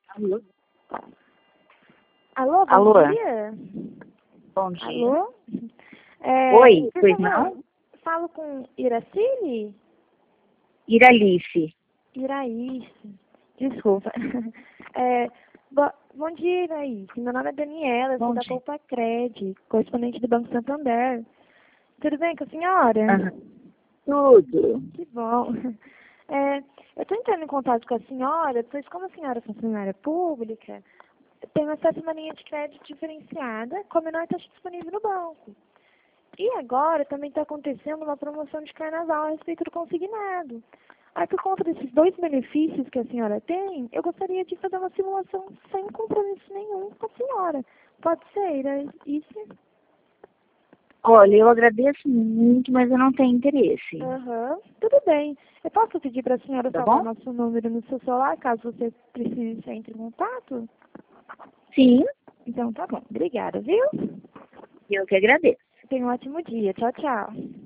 Alô? Alô, bom Alô? dia. Bom dia. Alô? Oi, por pois favor, não? falo com Iracile? Iralice. Iraíce. Desculpa. Bom dia, Iraíce. Meu nome é Daniela, eu sou Bom da dia. Poupa Cred, correspondente do Banco Santander. Tudo bem com a senhora? Aham. Tudo. Que bom. Eu estou entrando em contato com a senhora, pois como a senhora é funcionária pública, eu tenho acesso a uma linha de crédito diferenciada com a menor taxa disponível no banco. E agora também está acontecendo uma promoção de carnaval a respeito do consignado. Aí, por conta desses dois benefícios que a senhora tem, eu gostaria de fazer uma simulação sem compromisso nenhum com a senhora. Pode ser, isso? Olha, eu agradeço muito, mas eu não tenho interesse. Aham, tudo bem. Eu posso pedir para a senhora Tá salvar bom? nosso número no seu celular, caso você precise entrar em contato? Sim, Então tá bom. Obrigada, viu? eu que agradeço. Tenha um ótimo dia. Tchau, tchau.